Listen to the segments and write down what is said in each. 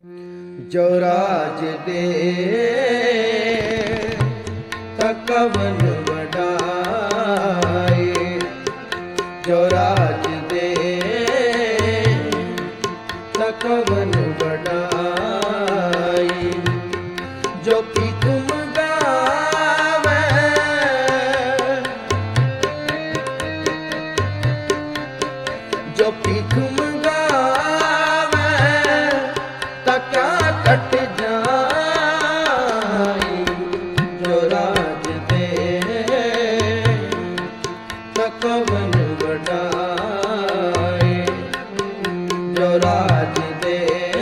जो राज दे तकवन बढ़ाए, जो राज दे तकवन बढ़ाए, जो भीख मंगावे, जो भीख मंगावे तका कट जाए, जो राज दे तकवन बढ़ाए, जो राज दे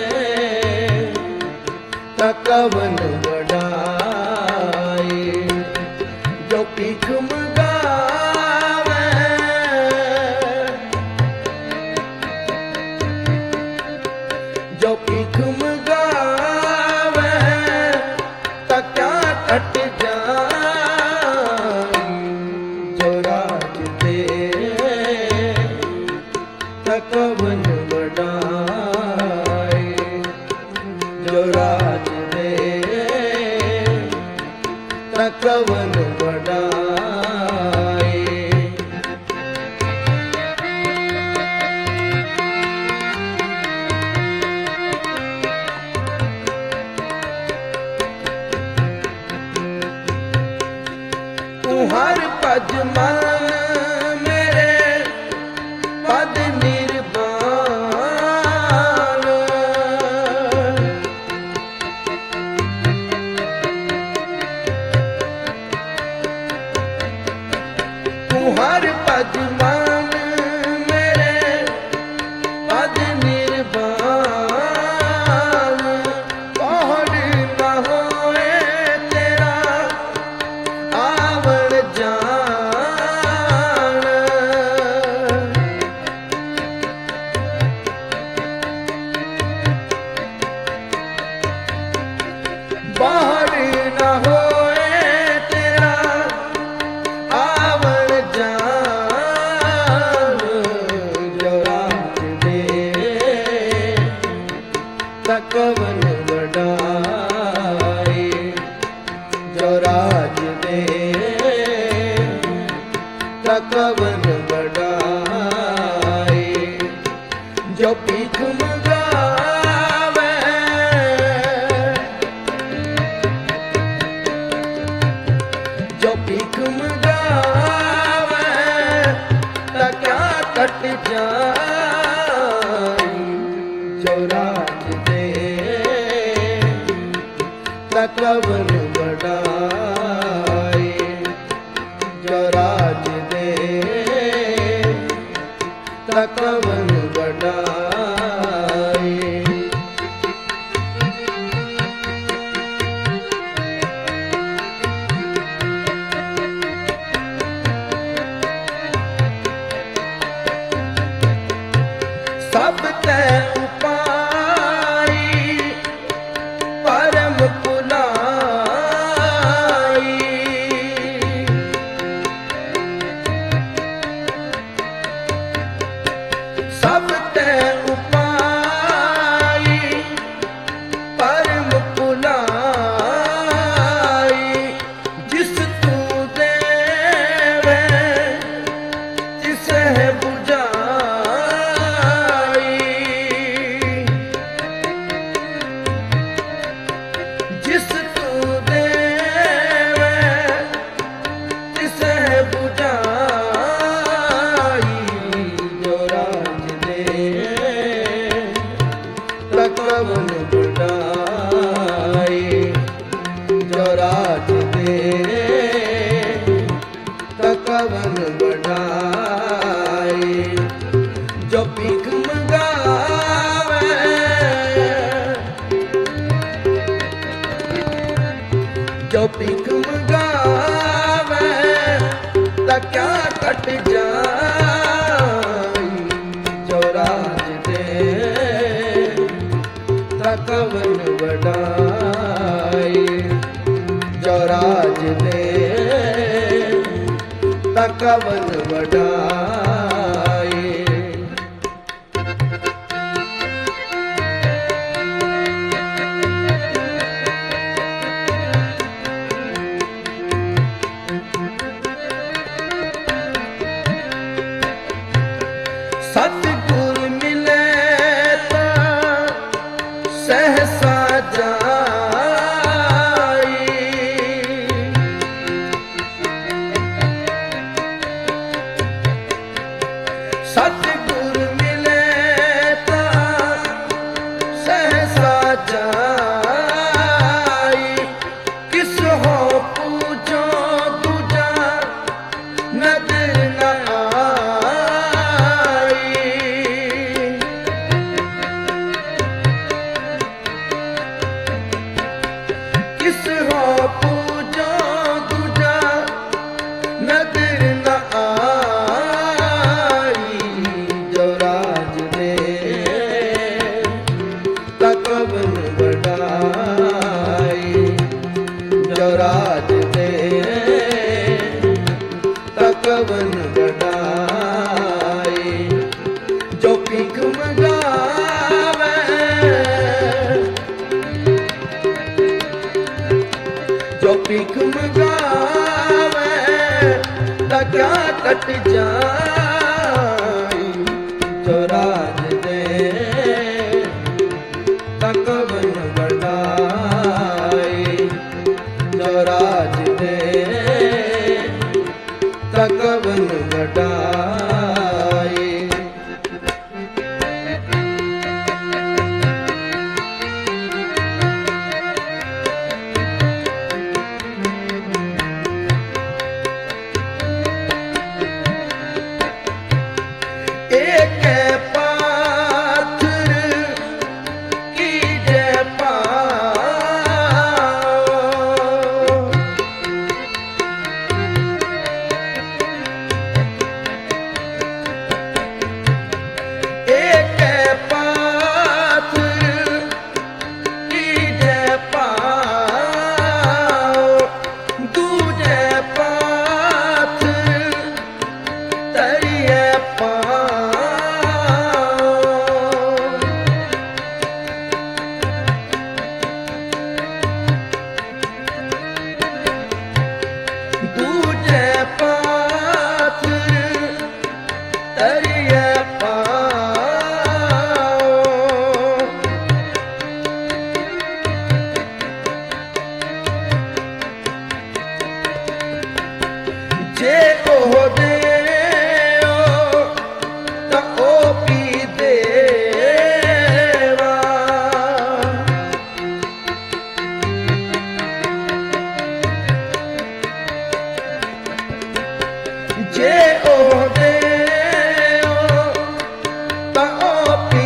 तकवन बढ़ाए, जो भीख मंगावे, जो भीख मंगावे तका कट जाए, जो राज दे तकवन बढ़ाए, जो राज दे तकवन बढ़ाए। हर पद मान मेरे पद निर्वाण, तू हर पद मान मेरे पद निर्वाण, पौड़ न होए तेरा आवण जान, बाहर न होए तेरा आवण जान, जो राज दे तकवन बढ़ाए, जो राज दे तकवन बढ़ाए, जो भीख मंगावे, जो भीख मंगावे तका कट जाए, जो राज दे तकवन बढ़ाए, जो राज दे तकवन बढ़ाए। सब ते उपाई परम पुलाई, सब ते उपाई परम पुलाई, जिस तू देवे तिसे बुझाई, जिस तू देवे तिसे बुझाई, जो राज दे तकवन बढ़ाए, जो राज दे तकवन बढ़ाए, जो भीख मंगावे, जो भीख मंगावे तका कट जाए, जो राज दे तकवन बढ़ाए, जो राज दे तकवन बढ़ाए। कट जाई जो राज दे तकवन बढ़ाई जो राज दे तकवन बढ़ाई एक पाथर की जय पाओ एक पाथर की जय पाओ दूजे पाथर तरिए पाओ दूजे पाथर तरिए पाओ जे ओह देओ ता ओ पी देवा जे ओह देओ ता ओ पी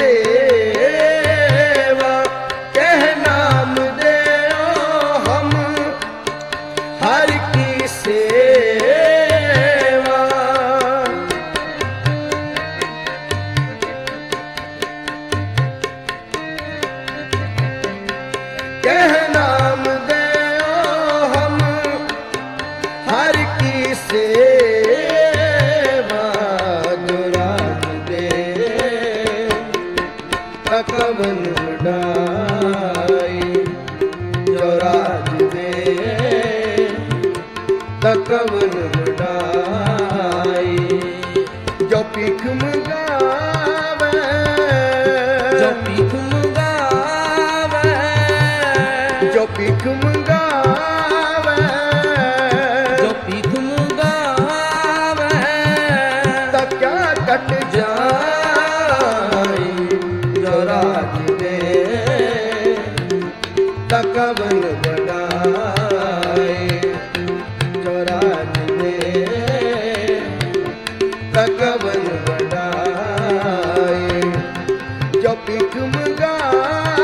देवा कह नाम देओ हम हर की सेवा कह नाम देओ हम हर की सेवा जो राज दे तकवन बढ़ाई जो राज दे तकवन बढ़ाई जो पीख मंगावे जो पीख मंगावे जो पीख मंगावे जो पीख मंगावे ता क्या कट जाई जो राज दे तकवन बढ़ाई जो राज दे तकवन बढ़ाई जो पीख मंगावे